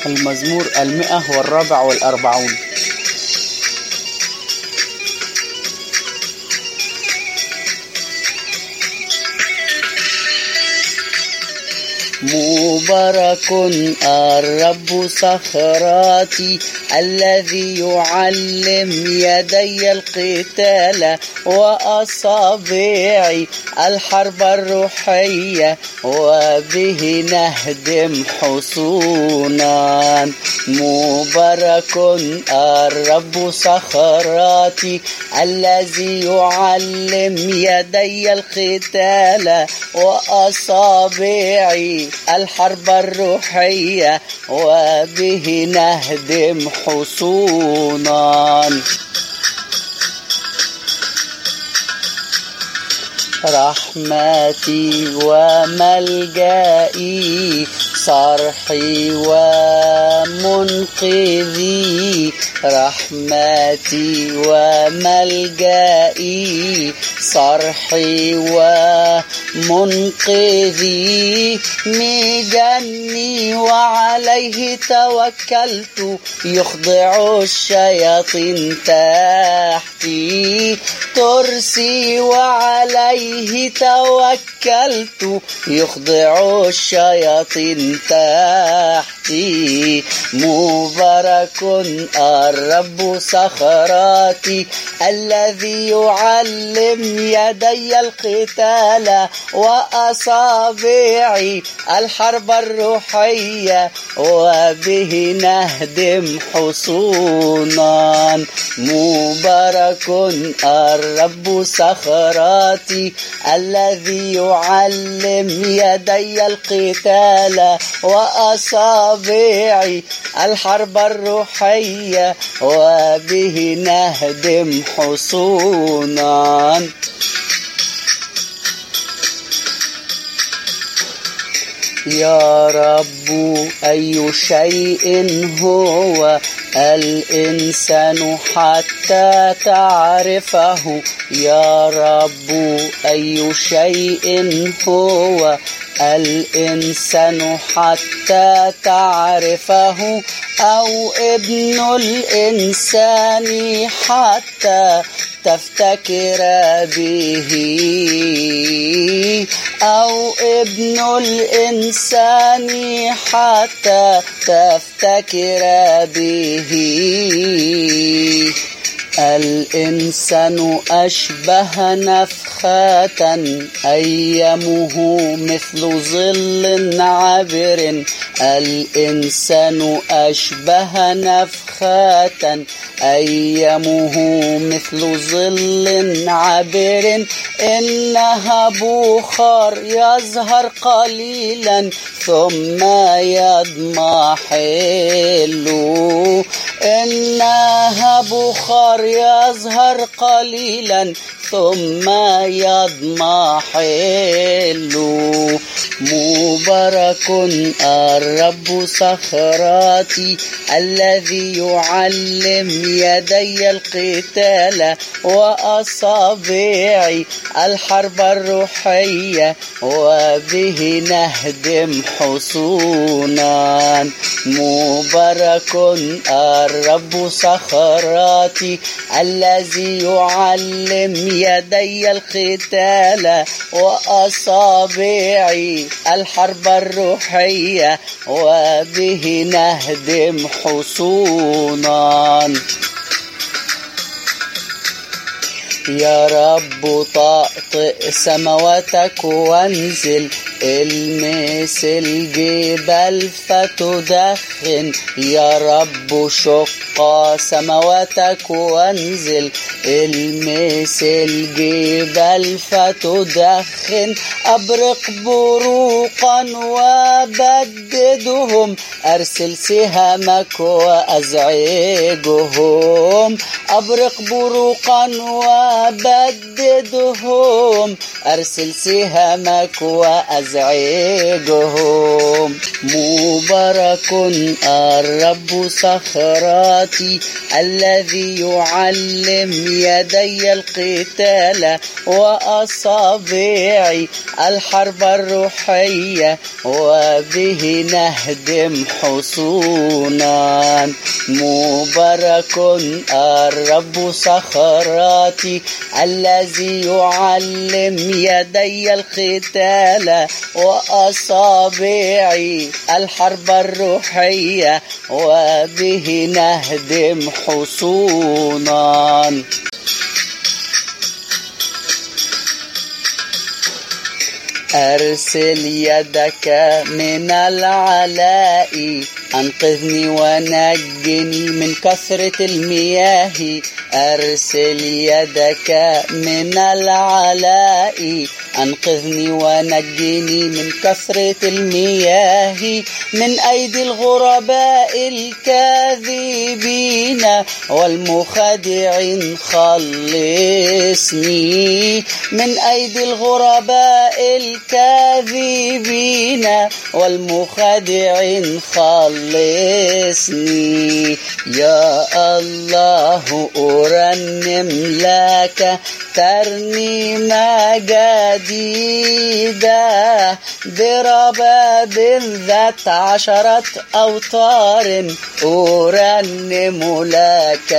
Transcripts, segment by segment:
المزمور 144. مبارك الرب صخراتي الذي يعلم يدي القتال وأصابعي الحرب الروحية وبه نهدم حصونا. مبارك الرب صخراتي الذي يعلم يدي القتال وأصابعي الحرب الروحية وبه نهدم حصونا. رحمتي وملجئي صرحي ومنقذي، رحمتي وملجئي صرحي ومنقذي، مجني وعليه توكلت يخضع الشياطين تحتي، ترسي وعليه توكلت يخضع الشياطين تحتي. مبارك الرب صخراتي الذي يعلم يدي القتال وأصابعي الحرب الروحية وبه نهدم حصونا. مبارك الرب صخراتي الذي يعلم يدي القتال وأصابعي الحرب الروحية وبه نهدم حصونا. يا رب أي شيء هو الإنسان حتى تعرفه، يا رب أي شيء هو الإنسان حتى تعرفه، أو ابن الإنسان حتى تفتكر به، أو ابن الإنسان حتى تفتكر به. الإنسان أشبه نفخة أيامه مثل ظل عابر، الإنسان أشبه نفخة أيامه مثل ظل عابر، إنها بخار يظهر قليلا ثم يضمحل، إنها بخار يظهر قليلا ثم يضمحل. مبارك الرب صخراتي الذي يعلم يدي القتال وأصابعي الحرب الروحية وبه نهدم حصونا. مبارك الرب صخراتي الذي يعلم يدي القتال وأصابعي الحرب الروحية وبه نهدم حصونا. يا رب طأطئ سماواتك وانزل، المس الجبال فتدخن، يا رب شق سماواتك وانزل، المس الجبال فتدخن، أبرق بروقا وبددهم، أرسل سهامك وأزعجهم، أبرق بروقا وأبددهم، أرسل سهامك وأزعجهم. مبارك الرب صخراتي الذي يعلم يدي القتال وأصابعي الحرب الروحية، وبه نهدم حصونا. مبارك الرب صخراتي الذي يعلم يدي القتال وأصابعي الحرب الروحية، وبه نهدم حصونا. أرسل يدك من العلاء، أنقذني ونجني من كثرة المياه. أرسل يدك من العلاء، أنقذني ونجني من كثرة المياه. من أيدي الغرباء الكاذبين والمخادعين خلصني. من أيدي الغرباء الكاذبين والمخادعين خلصني. يا الله أرنم لك ترنيمة جديدة، برباب ذات 10 أوتار أرنم لك.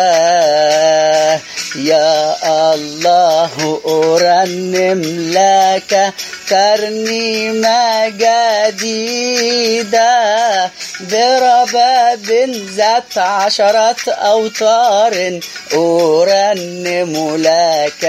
يا الله أرنم لك ترنيمة جديدة، برباب ذات 10 أوتار أرنم لك.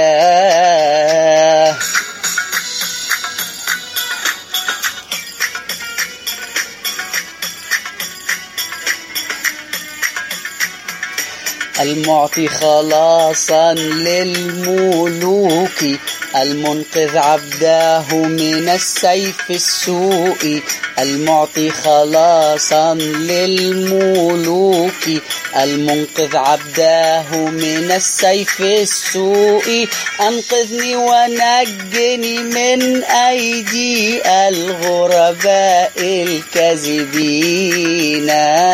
المعطي خلاصا للملوك، المنقذ عبده من السيف السوء. المعطي خلاصا للملوك، المنقذ عبده من السيف السوء. أنقذني ونجني من أيدي الغرباء الكاذبين.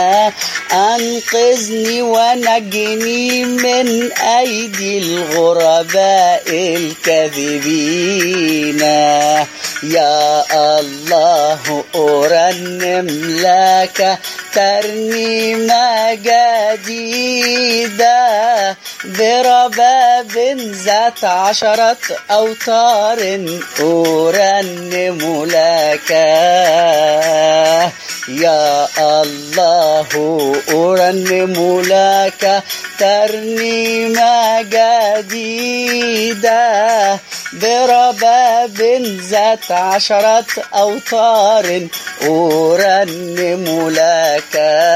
أنقذني ونجني من أيدي الغرباء الكاذبين. يا الله أرنم لك ترنيمة جديدة، برباب ذات 10 أوتار أرنم لك. يا الله أرنم لك ترنيمة جديدة، برباب ذات 10 أوتار أرنم لك.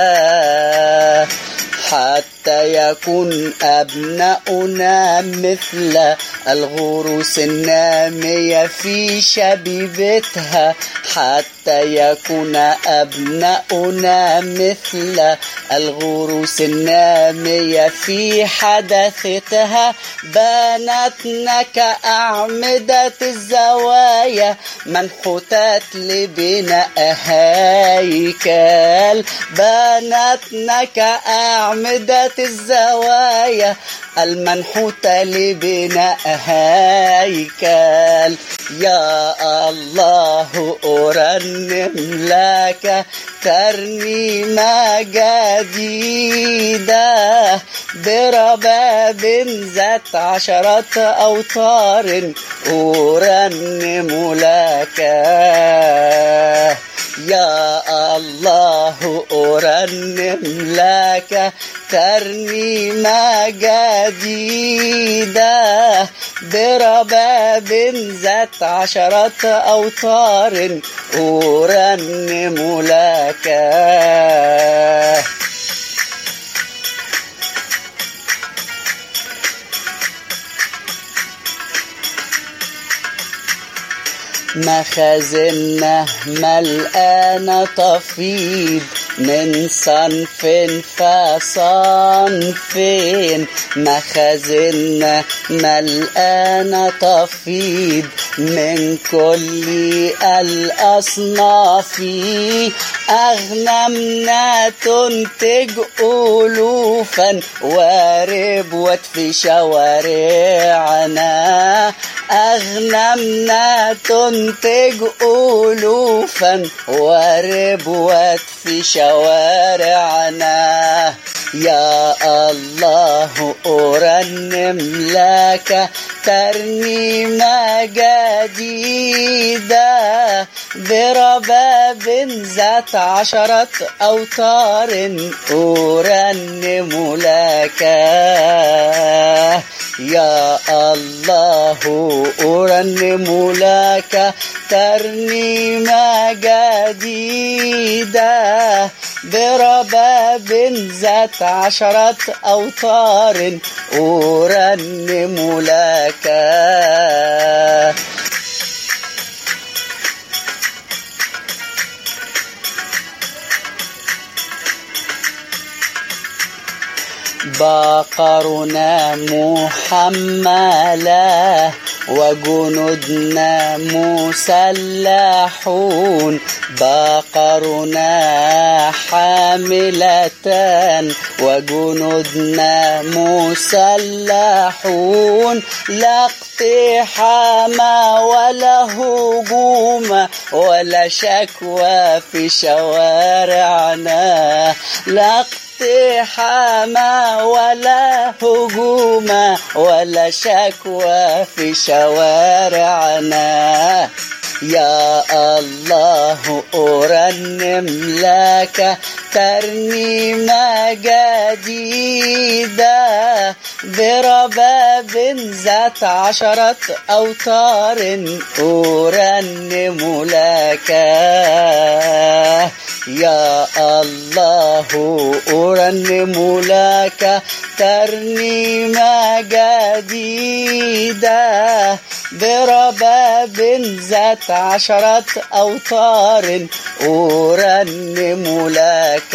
حتى يكون أبناؤنا مثل الغروس النامية في شبيبتها. حتى يكون أبناؤنا مثل الغروس النامية في حدثتها. بناتنا كأعمدة الزوايا منحوتات لبناء هيكل. بناتنا كأعمدة الزوايا المنحوتة لبناء هيكل. يا الله أرنم لك ترنيمة جديدة، برباب ذات 10 أوتار أرنم لك. يا الله أرنم لك ترنيمة جديدة، برباب ذات 10 أوتار أرنم لك. مخازننا ملآنة تفيض من صنف فصنف مخازننا ملقانة تفيض من كل الأصناف أغنمنا تنتج ألوفا وربوت في شوارعنا أغنمنا تنتج ألوفا وربوت في شوارعنا يا الله أرنم لك ترنيمة جديدة برباب ذات 10 أوتار أرنم لك يا الله أرنم لك ترنيمة جديدة برباب ذات 10 أوتار أرنم لك بقرنا محملة وجنودنا مسلحون بقرنا حاملة وجنودنا مسلحون لا اقتحام ولا هجوم ولا شكوى في شوارعنا لا اقتحام ولا هجوم ولا شكوى في شوارعنا يا الله أرنم لك ترنيمة جديدة برباب ذات 10 أوتار أرنم لك يا الله أرنم لك ترنيمة جديدة برباب ذات 10 أوتار أرنم لك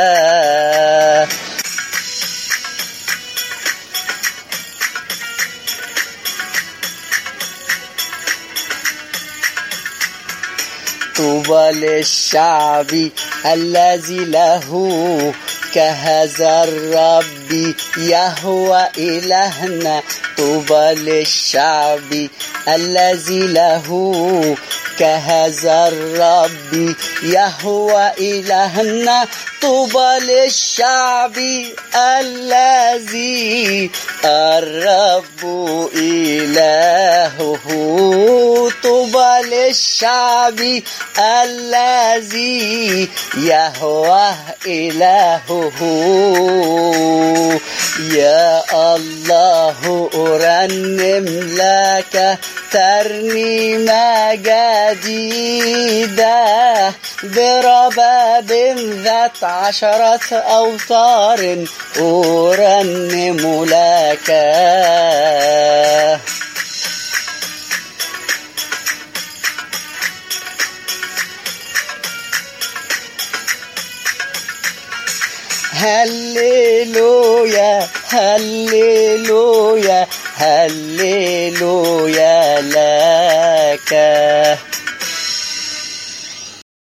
طوبى للشعب الذي له كهذا الرب يهوى إلهنا طوبى للشعب الذي له كهذا الرب يهوى إلهنا طوبى للشعب الذي الرب إلهه طوبى للشعب الذي يهوى إلهه يا الله أرنم لك ترنيمة جديدة برباب ذات 10 أوتار أرنم لك هللويا هللويا هللويا لك